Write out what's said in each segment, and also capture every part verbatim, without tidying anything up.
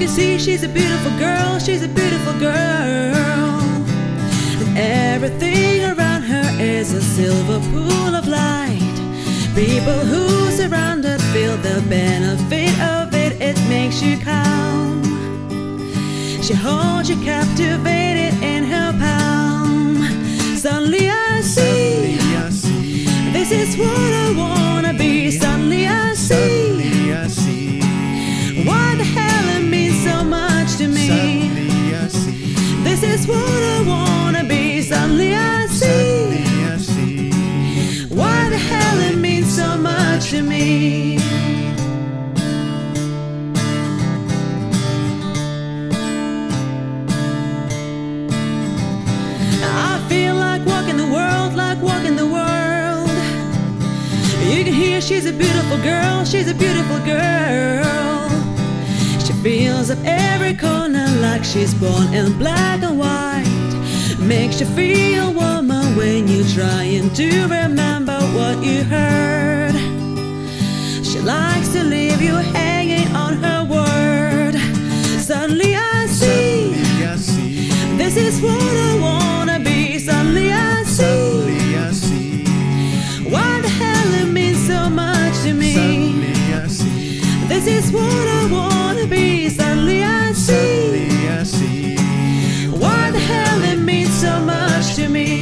can see she's a beautiful girl, she's a beautiful girl. And everything around her is a silver pool of light. People who surround her feel the benefit of it, it makes you calm. She holds you captivated in her palm. Suddenly I see, Suddenly I see, this is what I wanna be. Suddenly I see, suddenly I see, why the hell it means so much to me. suddenly I see, This is what I wanna be. Suddenly I see, suddenly I see, why the hell it means so much to me. I feel like walking the world, like walking the world. You can hear she's a beautiful girl, she's a beautiful girl. She fills up every corner like she's born in black and white. Makes you feel warmer when you're trying to remember what you heard. She likes to leave you hanging on her word. Suddenly I see, suddenly I see, this is what I wanna be. Suddenly I see, suddenly I see, why the hell it means so much to me. suddenly I see, This is what I wanna be. Suddenly I see, suddenly I see, why the hell it means so much to me.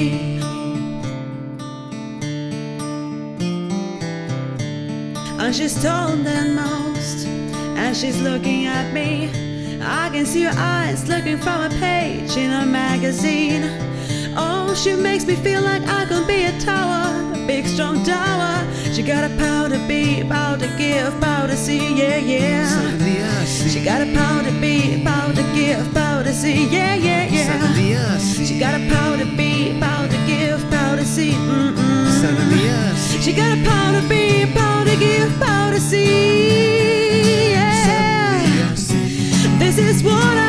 And she's taller than most, and she's looking at me. I can see her eyes looking from a page in a magazine. Oh, she makes me feel like I can be a tower, a big strong tower. She got a power to be, power to give, power to see, yeah, yeah. suddenly I see, She got a power to be, power to give, power to see, yeah, yeah, yeah. suddenly I see, She got a power to be, power to give, power to see, mm-mm. suddenly I see, She got a power to be, power to give, power to see, yeah. suddenly I see, This is what